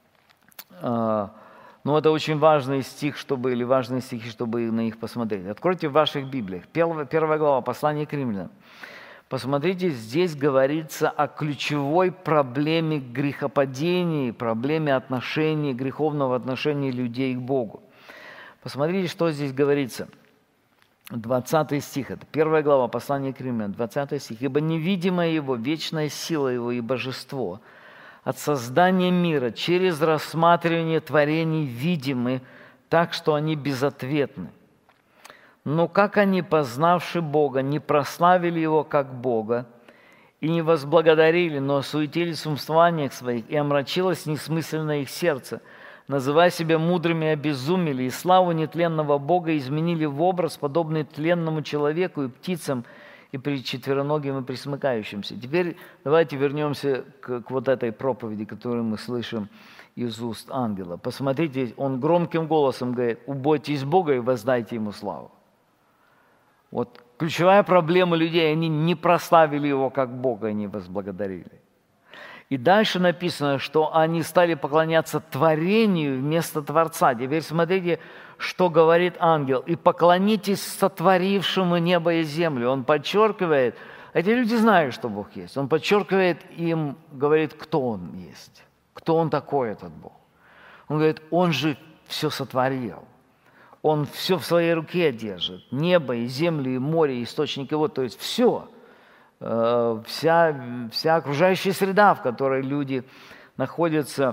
Но это очень важный стих, чтобы, или важные стихи, чтобы на них посмотреть. Откройте в ваших Библиях. Первая, первая глава послания к римлянам. Посмотрите, здесь говорится о ключевой проблеме грехопадения, проблеме отношений, греховного отношения людей к Богу. Посмотрите, что здесь говорится. двадцатый стих, это первая глава послания к римлянам, двадцатый стих. «Ибо невидимая Его, вечная сила Его и божество от создания мира через рассматривание творений видимы, так что они безответны. Но как они, познавши Бога, не прославили Его как Бога и не возблагодарили, но осуетились в умствованиях своих, и омрачилось несмысленное их сердце, называя себя мудрыми, обезумели, и славу нетленного Бога изменили в образ, подобный тленному человеку и птицам, и при четвероногим и присмыкающимся». Теперь давайте вернемся к, к вот этой проповеди, которую мы слышим из уст ангела. Посмотрите, он громким голосом говорит, убойтесь Бога и воздайте Ему славу. Вот ключевая проблема людей, они не прославили Его как Бога, они возблагодарили. И дальше написано, что они стали поклоняться творению вместо Творца. Теперь смотрите, что говорит ангел. «И поклонитесь сотворившему небо и землю». Он подчеркивает, эти люди знают, что Бог есть. Он подчеркивает им, говорит, кто Он есть, кто Он такой, этот Бог. Он говорит, Он же все сотворил. Он все в своей руке держит. Небо и землю, и море, и источники вод. То есть все. Вся, вся окружающая среда, в которой люди находятся,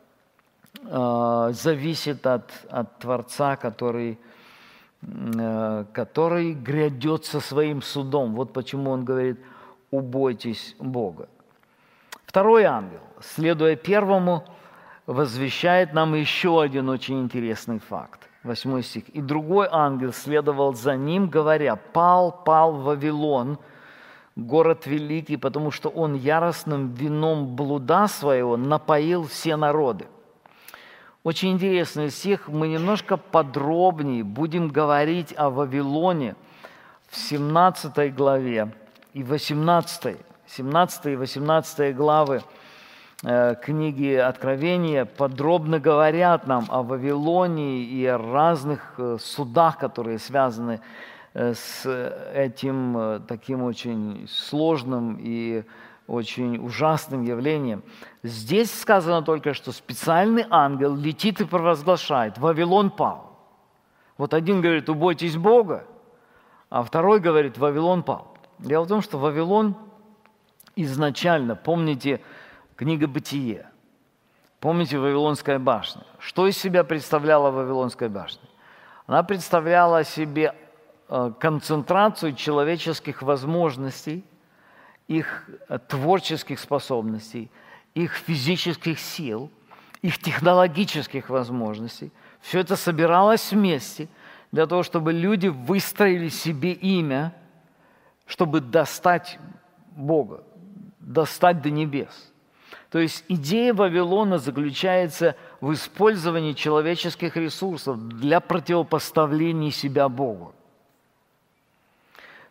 зависит от, от Творца, который, который грядет со своим судом. Вот почему он говорит, убойтесь Бога. Второй ангел, следуя первому, возвещает нам еще один очень интересный факт. Восьмой стих. «И другой ангел следовал за ним, говоря, пал, пал Вавилон, город великий, потому что он яростным вином блуда своего напоил все народы». Очень интересный стих. Мы немножко подробнее будем говорить о Вавилоне в семнадцатой главе и восемнадцатой. семнадцатая и восемнадцатая главы э, книги Откровения подробно говорят нам о Вавилоне и о разных э, судах, которые связаны с этим таким очень сложным и очень ужасным явлением. Здесь сказано только, что специальный ангел летит и провозглашает: Вавилон пал. Вот один говорит: убойтесь Бога, а второй говорит: Вавилон пал. Дело в том, что Вавилон изначально, помните, книга Бытие, помните Вавилонская башня. Что из себя представляла Вавилонская башня? Она представляла себе концентрацию человеческих возможностей, их творческих способностей, их физических сил, их технологических возможностей. Все это собиралось вместе для того, чтобы люди выстроили себе имя, чтобы достать Бога, достать до небес. То есть идея Вавилона заключается в использовании человеческих ресурсов для противопоставления себя Богу.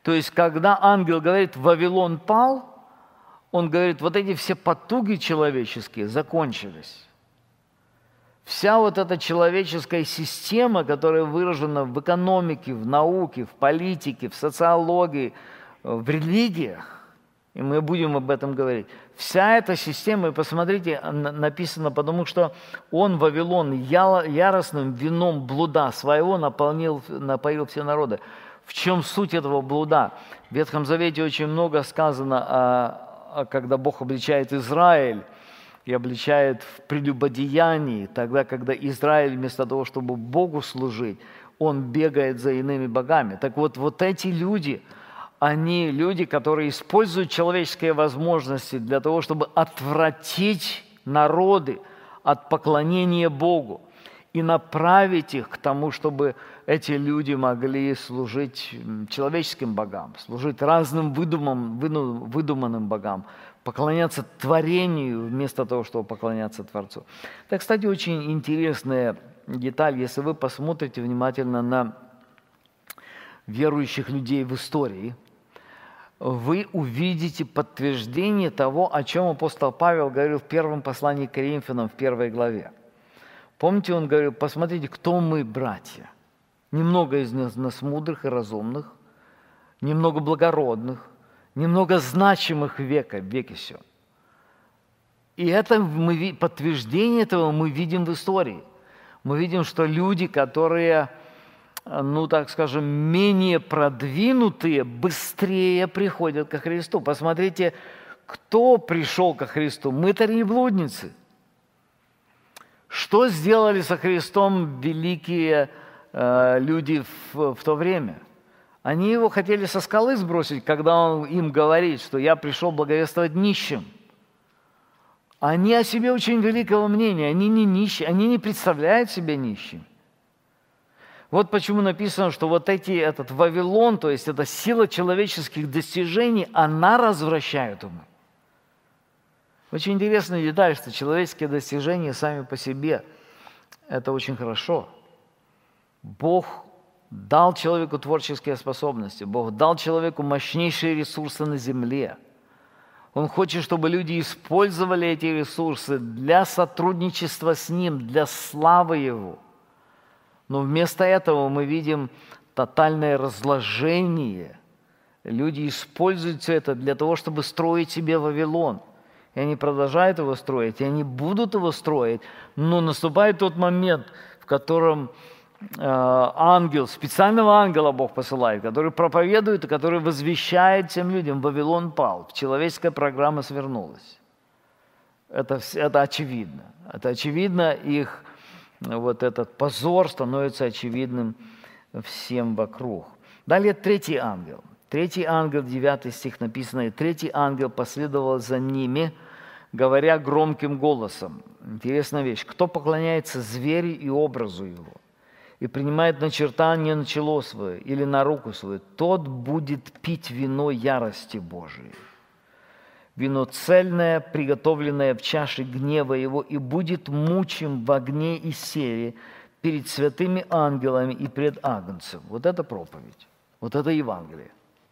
То есть, когда ангел говорит «Вавилон пал», он говорит, вот эти все потуги человеческие закончились. Вся вот эта человеческая система, которая выражена в экономике, в науке, в политике, в социологии, в религиях, и мы будем об этом говорить, вся эта система, и посмотрите, написано, потому что он, Вавилон, яростным вином блуда своего наполнил, напоил все народы. В чем суть этого блуда? В Ветхом Завете очень много сказано, о, о, когда Бог обличает Израиль, и обличает в прелюбодеянии, тогда, когда Израиль вместо того, чтобы Богу служить, он бегает за иными богами. Так вот, вот эти люди, они люди, которые используют человеческие возможности для того, чтобы отвратить народы от поклонения Богу и направить их к тому, чтобы эти люди могли служить человеческим богам, служить разным выдуманным, выдуманным богам, поклоняться творению вместо того, чтобы поклоняться Творцу. Это, кстати, очень интересная деталь, если вы посмотрите внимательно на верующих людей в истории, вы увидите подтверждение того, о чем апостол Павел говорил в первом послании к Коринфянам в первой главе. Помните, он говорил, посмотрите, кто мы, братья. Немного из нас мудрых и разумных, немного благородных, немного значимых века, в веке сё. И это мы, подтверждение этого мы видим в истории. Мы видим, что люди, которые, ну так скажем, менее продвинутые, быстрее приходят ко Христу. Посмотрите, кто пришел ко Христу? Мытари и блудницы. Что сделали со Христом великие э, люди в, в то время? Они его хотели со скалы сбросить, когда он им говорит, что я пришел благовествовать нищим. Они о себе очень великого мнения, они не нищие, они не представляют себя нищими. Вот почему написано, что вот эти, этот Вавилон, то есть эта сила человеческих достижений, она развращает умы. Очень интересная деталь, что человеческие достижения сами по себе – это очень хорошо. Бог дал человеку творческие способности, Бог дал человеку мощнейшие ресурсы на земле. Он хочет, чтобы люди использовали эти ресурсы для сотрудничества с Ним, для славы Его. Но вместо этого мы видим тотальное разложение. Люди используют все это для того, чтобы строить себе Вавилон. И они продолжают его строить, и они будут его строить. Но наступает тот момент, в котором ангел, специального ангела Бог посылает, который проповедует и который возвещает всем людям: Вавилон пал, человеческая программа свернулась. Это, это очевидно. Это очевидно, их вот этот позор становится очевидным всем вокруг. Далее третий ангел. Третий ангел, девятый стих написано: «И третий ангел последовал за ними, говоря громким голосом». Интересная вещь. «Кто поклоняется зверю и образу его, и принимает начертание на чело свое или на руку свою, тот будет пить вино ярости Божией. Вино цельное, приготовленное в чаше гнева его, и будет мучим в огне и сере перед святыми ангелами и пред Агнцем». Вот это проповедь, вот это Евангелие.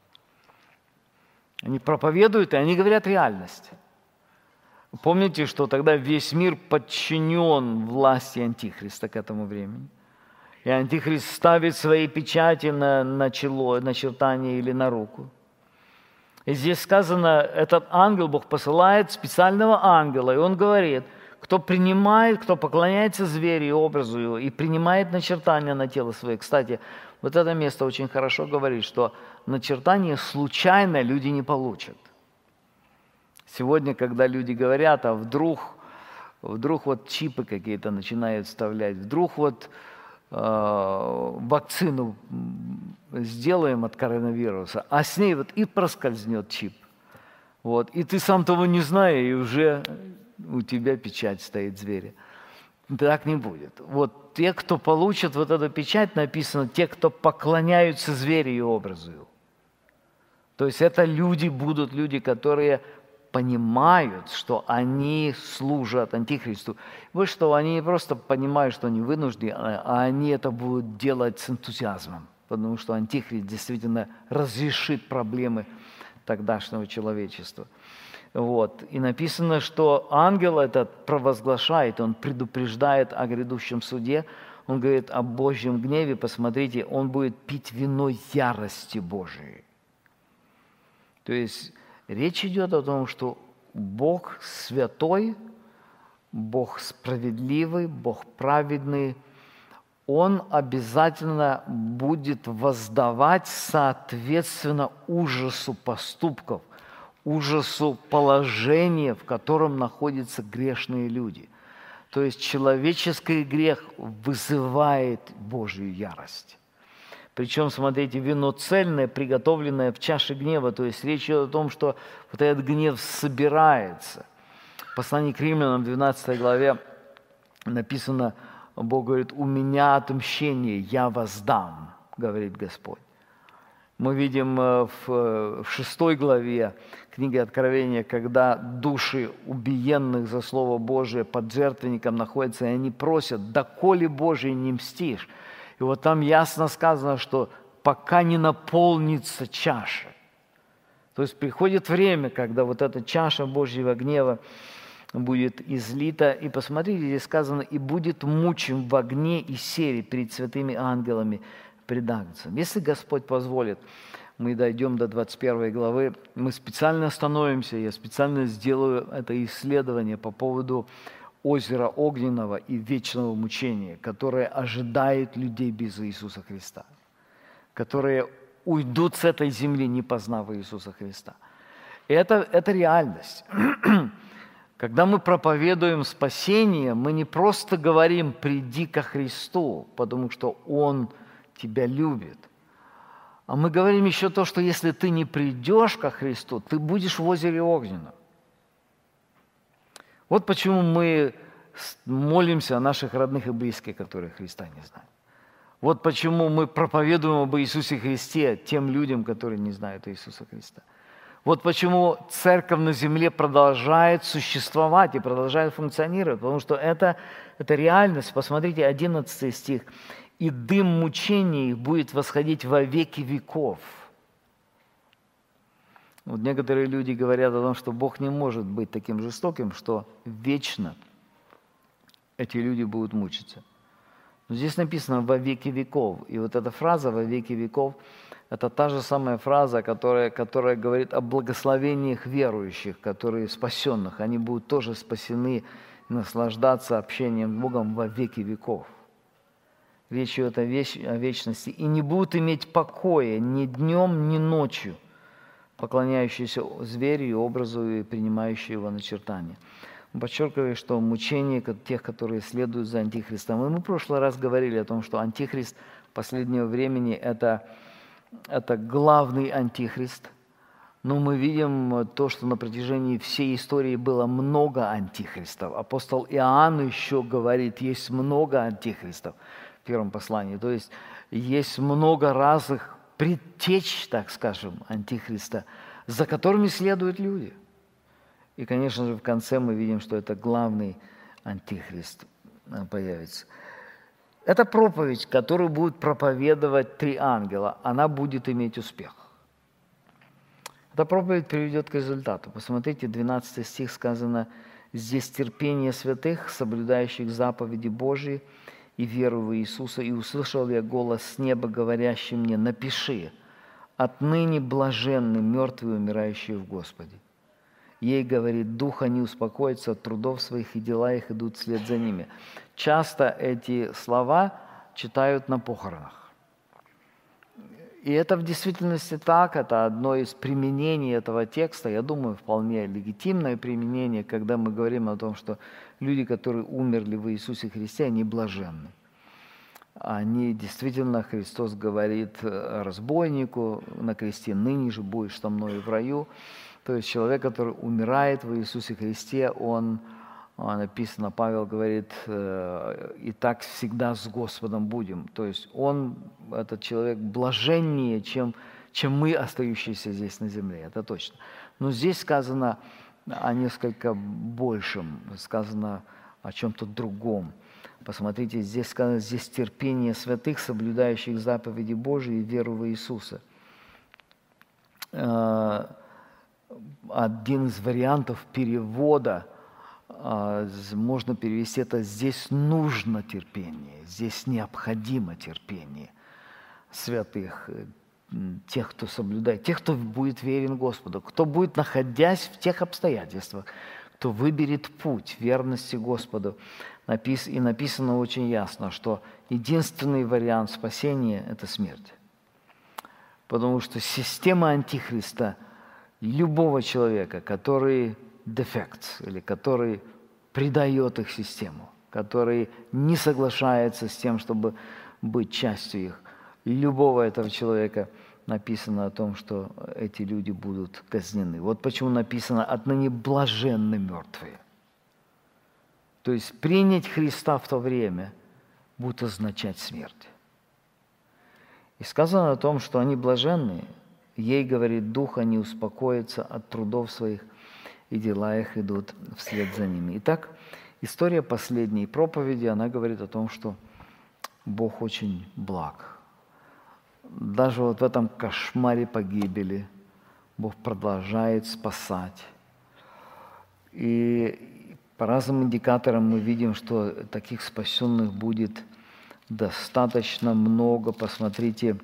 Они проповедуют, и они говорят реальность. Помните, что тогда весь мир подчинен власти Антихриста к этому времени? И Антихрист ставит свои печати на, на чело, начертание или на руку. И здесь сказано, этот ангел, Бог посылает специального ангела, и он говорит: кто принимает, кто поклоняется зверю и образу его, и принимает начертание на тело свое. Кстати, вот это место очень хорошо говорит, что начертание случайно люди не получат. Сегодня, когда люди говорят, а вдруг, вдруг вот чипы какие-то начинают вставлять, вдруг вот э, вакцину сделаем от коронавируса, а с ней вот и проскользнет чип. Вот, и ты сам того не зная, и уже у тебя печать стоит зверя. Так не будет. Вот те, кто получат вот эту печать, написано, те, кто поклоняются зверю и образу его. То есть это люди будут, люди, которые понимают, что они служат Антихристу. Вот что, они не просто понимают, что они вынуждены, а они это будут делать с энтузиазмом. потому что Антихрист действительно разрешит проблемы тогдашнего человечества. Вот. И написано, что ангел этот провозглашает, он предупреждает о грядущем суде, он говорит о Божьем гневе, посмотрите, он будет пить вино ярости Божией. То есть речь идет о том, что Бог святой, Бог справедливый, Бог праведный, Он обязательно будет воздавать соответственно ужасу поступков, ужасу положения, в котором находятся грешные люди. То есть человеческий грех вызывает Божью ярость. Причем, смотрите, вино цельное, приготовленное в чаше гнева. То есть речь идет о том, что вот этот гнев собирается. В послании к Римлянам, в двенадцатой главе написано, Бог говорит, «У меня отмщение, я воздам», говорит Господь. Мы видим в шестой главе книги Откровения, когда души убиенных за Слово Божие под жертвенником находятся, и они просят, «Доколе, Божий, не мстишь?» И вот там ясно сказано, что пока не наполнится чаша. То есть приходит время, когда вот эта чаша Божьего гнева будет излита. И посмотрите, здесь сказано, «И будет мучим в огне и сере перед святыми ангелами пред Агнцем». Если Господь позволит, мы дойдем до двадцать первой главы, мы специально остановимся, я специально сделаю это исследование по поводу озера огненного и вечного мучения, которое ожидает людей без Иисуса Христа, которые уйдут с этой земли, не познав Иисуса Христа. И это, это реальность. Когда мы проповедуем спасение, мы не просто говорим «приди ко Христу», потому что Он тебя любит, а мы говорим еще то, что если ты не придешь ко Христу, ты будешь в озере огненном. Вот почему мы молимся о наших родных и близких, которые Христа не знают. Вот почему мы проповедуем об Иисусе Христе тем людям, которые не знают Иисуса Христа. Вот почему церковь на земле продолжает существовать и продолжает функционировать, потому что это, это реальность. Посмотрите, одиннадцатый стих. «И дым мучений их будет восходить во веки веков». Вот некоторые люди говорят о том, что Бог не может быть таким жестоким, что вечно эти люди будут мучиться. Но здесь написано «во веки веков». И вот эта фраза «во веки веков» – это та же самая фраза, которая, которая говорит о благословениях верующих, которые спасенных. Они будут тоже спасены и наслаждаться общением с Богом во веки веков. Речь идет о, веч, о вечности. «И не будут иметь покоя ни днем, ни ночью, поклоняющиеся зверю и образу и принимающие его начертания». Он подчеркивает, что мучения тех, которые следуют за Антихристом. И мы в прошлый раз говорили о том, что Антихрист последнего времени это, – это главный Антихрист. Но мы видим то, что на протяжении всей истории было много антихристов. Апостол Иоанн еще говорит, есть много антихристов в первом послании. То есть есть много разных предтеч, так скажем, антихриста, за которыми следуют люди. И, конечно же, в конце мы видим, что это главный антихрист появится. Это проповедь, которую будут проповедовать три ангела, она будет иметь успех. Эта проповедь приведет к результату. Посмотрите, двенадцатый стих сказано, «Здесь терпение святых, соблюдающих заповеди Божьи и веру в Иисуса, и услышал я голос с неба, говорящий мне, напиши, отныне блаженны мертвые, умирающие в Господе». Ей, говорит, дух они успокоятся от трудов своих, и дела их идут вслед за ними. Часто эти слова читают на похоронах. И это в действительности так, это одно из применений этого текста, я думаю, вполне легитимное применение, когда мы говорим о том, что люди, которые умерли в Иисусе Христе, они блаженны. Они действительно, Христос говорит разбойнику на кресте, ныне же будешь со мной в раю. То есть человек, который умирает в Иисусе Христе, он, написано, Павел говорит, и так всегда с Господом будем. То есть он, этот человек, блаженнее, чем, чем мы, остающиеся здесь на земле, это точно. Но здесь сказано о несколько большем, сказано о чем-то другом. Посмотрите, здесь сказано, здесь терпение святых, соблюдающих заповеди Божии и веру в Иисуса. Один из вариантов перевода можно перевести это «здесь нужно терпение», «здесь необходимо терпение святых», тех, кто соблюдает, тех, кто будет верен Господу, кто будет, находясь в тех обстоятельствах, кто выберет путь верности Господу. И написано очень ясно, что единственный вариант спасения – это смерть. Потому что система Антихриста любого человека, который дефект, или который предает их систему, который не соглашается с тем, чтобы быть частью их, любого этого человека написано о том, что эти люди будут казнены. Вот почему написано «отныне блаженны мертвые». То есть принять Христа в то время будет означать смерть. И сказано о том, что они блаженны, ей, говорит Дух, они успокоятся от трудов своих, и дела их идут вслед за ними. Итак, история последней проповеди, она говорит о том, что Бог очень благ. Даже вот в этом кошмаре погибели Бог продолжает спасать. И по разным индикаторам мы видим, что таких спасенных будет достаточно много. Посмотрите,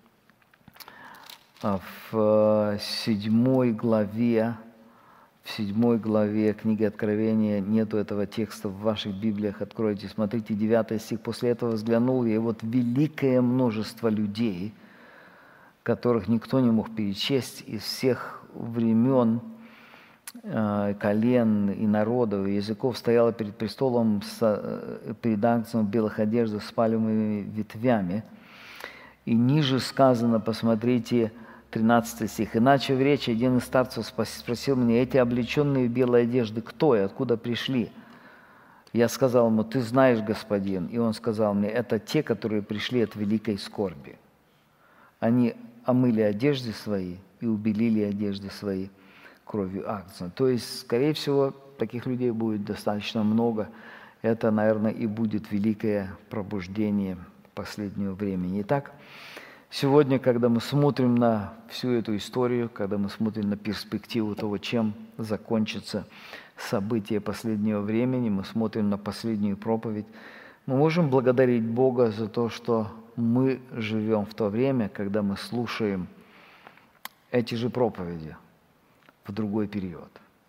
в седьмой главе, в седьмой главе книги Откровения, нету этого текста в ваших Библиях, откройте, смотрите, девятый стих. «После этого взглянул я, и вот великое множество людей, которых никто не мог перечесть, из всех времен, колен и народов, и языков, стояло перед престолом, перед ангелом в белых одеждах с пальмовыми ветвями». И ниже сказано, посмотрите, тринадцатый стих. «И начав речь, один из старцев спросил меня: эти облеченные в белые одежды кто и откуда пришли?» Я сказал ему: «Ты знаешь, господин». И он сказал мне: «Это те, которые пришли от великой скорби. Они омыли одежды свои и убелили одежды свои кровью агнца». То есть, скорее всего, таких людей будет достаточно много. Это, наверное, и будет великое пробуждение последнего времени. Итак, сегодня, когда мы смотрим на всю эту историю, когда мы смотрим на перспективу того, чем закончится события последнего времени, мы смотрим на последнюю проповедь, мы можем благодарить Бога за то, что мы живем в то время, когда мы слушаем эти же проповеди в другой период.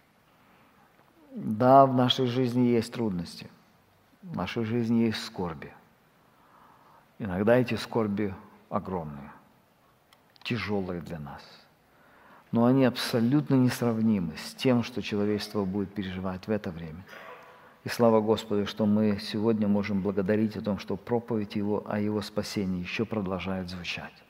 Да, в нашей жизни есть трудности, в нашей жизни есть скорби. Иногда эти скорби огромные, тяжелые для нас. Но они абсолютно несравнимы с тем, что человечество будет переживать в это время. И слава Господу, что мы сегодня можем благодарить о том, что проповедь Его о Его спасении еще продолжает звучать.